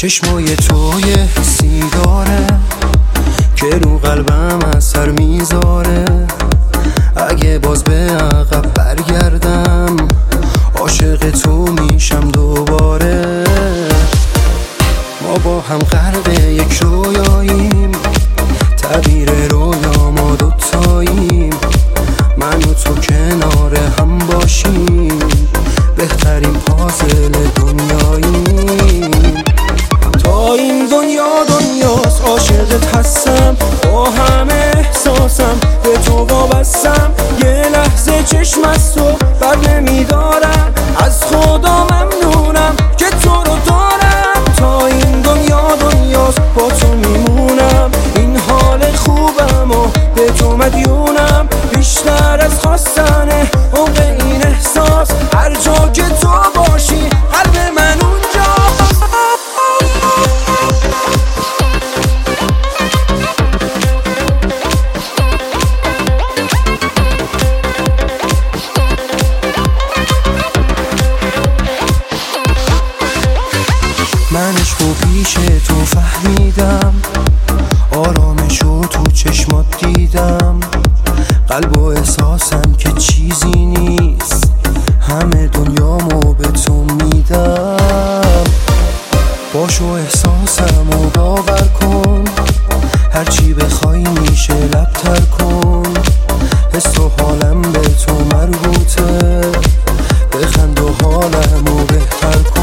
چشمای تو یه حسی داره که رو قلبم اثر میذاره. اگه باز به عقب برگردم عاشق تو میشم دوباره. ما با هم غرق یک رویاییم، تعبیر رویا ما دوتاییم. من و تو کنار هم باشیم، بهترین پازل دنیاییم. تا این دنیا دنیاست عاشقت هستم، با همه احساسم به تو وابستم. یه لحظه چشم از تو بر نمیدارم، از خدا ممنونم که تو رو دارم. تا این دنیا دنیاست با تو میمونم، این حال خوبم و به تو مدیونم. بیشتر از خواستنه عمق این احساس، هر جا که تو باشی قلب من اونجاست. من عشقو پیش تو فهمیدم، آرامشو تو چشمات دیدم. قلب و احساسم که چیزی نیست، همه دنیامو به تو میدم. باشو احساسمو باور کن، هرچی بخوای میشه لبتر کن. حس و حالم به تو مربوطه، بخند و حالمو بهتر کن.